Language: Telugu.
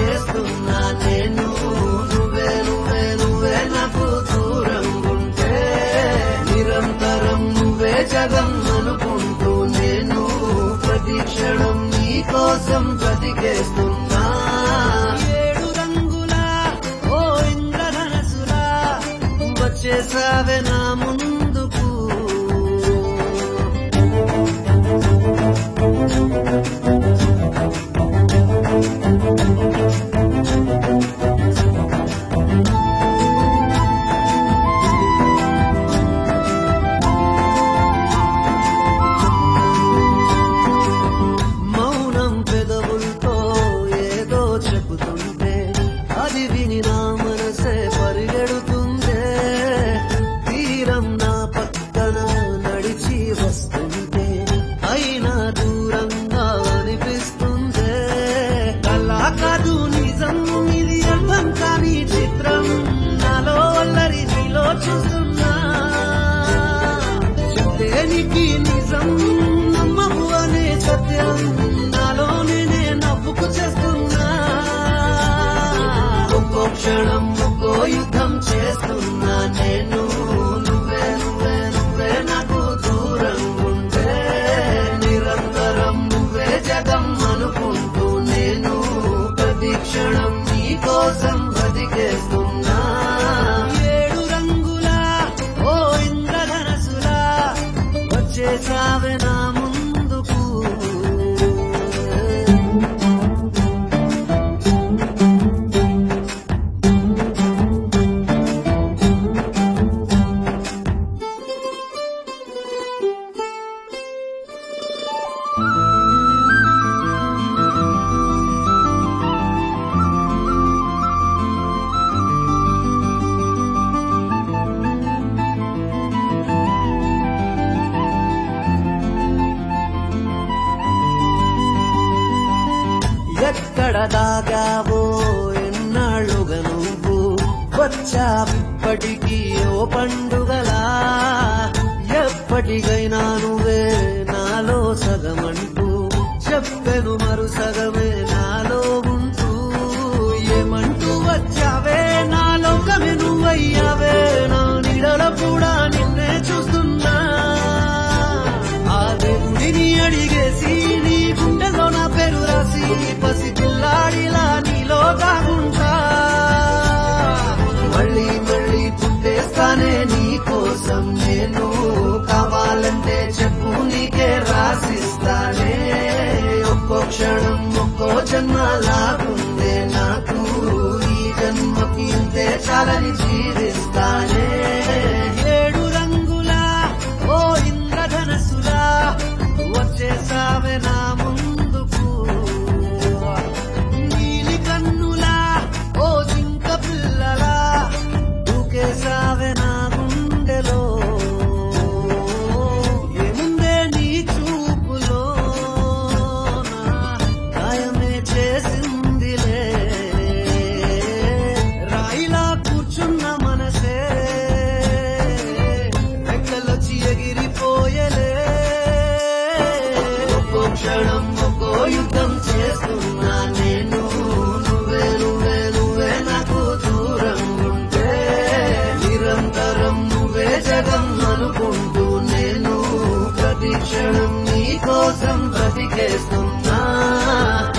చేస్తున్నా నేను నువ్వే నువ్వే నువ్వే నాకు దూరం ఉంటే నిరంతరం నువ్వే జగం అనుకుంటూ నేను ప్రతి క్షణం నీ కోసం బ్రతికేస్తున్నా ఏడు రంగులా ఓ ఇంద్రధనసులా వచ్చేసావే నా ముందుకు మౌనం పెదవులతో ఏదో చెబుతుంటే అది విని నా మనసే పరిగెడుతుందే తీరం నా పక్కన నడిచి వస్తుంటే అయినా దూరంగా అనిపిస్తుందే కలా కాదు నిజం ఇది అర్థం కాని చిత్రం నాలో అల్లరి నీలో చూస్తున్నా చెప్తేనికి నిజం నమ్మకు అనే సత్యం నాలో నేనే నవ్వుకు చేస్తున్నా ఒక్కో క్షణం ఒక్కో యుద్ధం చేస్తున్నా నేను నువ్వే నువ్వే నువ్వే నాకు దూరం ఉంటే నిరంతరం నువ్వే జగం అనుకుంటూ నేను ప్రతి క్షణం నీ కోసం బ్రతికేస్తున్నా ఏడు రంగులా ఓ ఇంద్రధనసులా వచ్చేసావే నా ముందుకు ఎక్కడ దాగావో ఎన్నాళ్ళుగా నువ్వు వచ్చావిప్పటికీ ఓ పండుగలా ఎప్పటికైనా నువ్వే నాలో సగమంటూ చెప్పెను మరు సగమే నాలో ఉంటూ ఏమంటూ వచ్చావే నా లోకమే నువ్వయ్యావే నా నీడలో కూడా నిన్నే చూస్తున్నా ఆ దేవుడిని అడిగేసి నీ గుండెలో నా పేరు రాసి పసి పిల్లాడిలా నీలో దాగుంటా మళ్ళీ మళ్ళీ పుట్టేస్తానే నీ కోసం నేను కావాలంటే చెప్పు నీకే రాసిస్తానే ఒక్కో క్షణం ఒక్కో జన్మ లాగుందే నాకు ఈ జన్మకి ఇంతే చాలని జీవిస్తానే ఏడు రంగులా ఓ ఇంద్రధనసులా వచ్చేసావే నా ముందుకు నీలి కన్నులా ఓ జింక పిల్లలా దూకేసావే నా గుండెలో ఏముందే నీ చూపులో నా గాయమే చేసిందిలే రాయిలా కూర్చున్న మనసే రెక్కలొచ్చి ఎగిరిపోయలే ఒక్కో క్షణం ఒక్కో యుద్ధం చేస్తున్నా నేను నువ్వే నువ్వే నువ్వే నాకు దూరం ఉంటే నిరంతరం నువ్వే జగం అనుకుంటూ నేను ప్రతి క్షణం నీ కోసం బ్రతికేస్తున్నా